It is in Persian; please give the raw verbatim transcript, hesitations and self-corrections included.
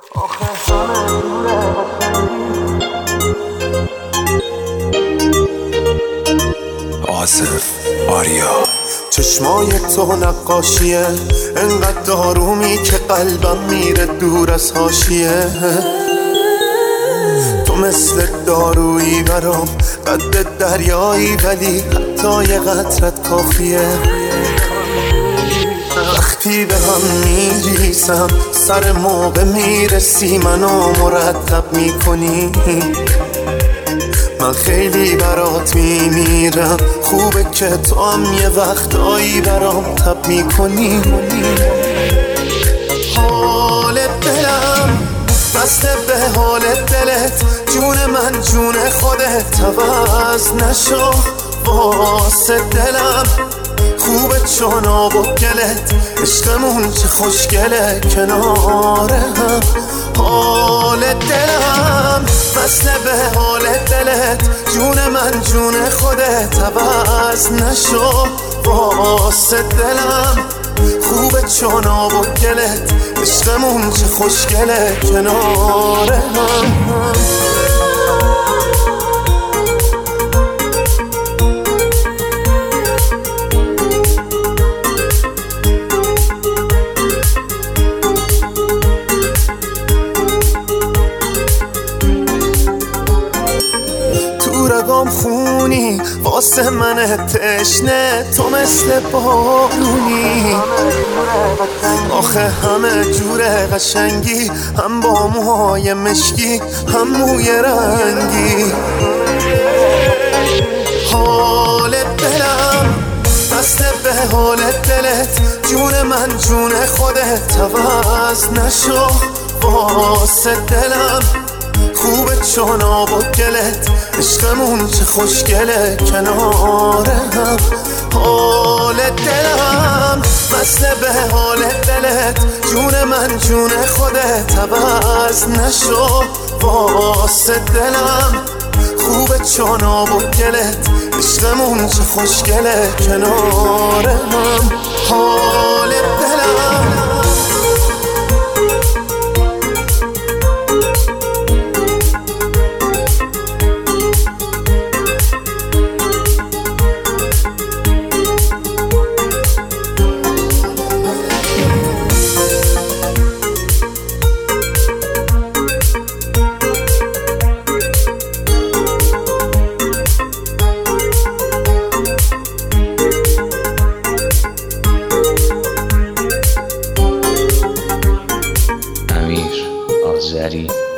آخه همه دوره آصف آریا. چشمای تو نقاشیه، انقدر دارومی که قلبم میره دور از حاشیه. تو مثل دارویی برام، قد دریایی ولی حتی یه قطرت کافیه. وقتی به هم میریسم سر موقع میرسی منو مرتب میکنی. من خیلی برات میمیرم، خوبه که تو هم یه وقتایی برام تب میکنی. حال دلم بسته به حال دلت، جون من جون خودت عوض نشو واسه دلم. خوبه چون آب و گلت، عشقمون چه خوشگله کنار هم. حال دلم بسته به حال دلت، جون من جون خودت عوض نشو واسه دلم. خوبه چون آب و گلت، عشقمون چه خوشگله کنار هم. رگام خونی واسه من تشنه، تو مثل بارونی. آخه همه جوره قشنگی، هم با موهای مشکی هم موی رنگی. حال دلم بسته به حال دلت، جون من جون خودت عوض نشو واسه دلم. خوبه چون آب و گلت، عشقمون چه خوشگله کنار هم. حال دلم بسته به حال دلت، جون من جون خودت عوض نشو واسه دلم. خوبه چون آب و گلت، عشقمون چه خوشگله کنار هم. حال دلم امیر آذری.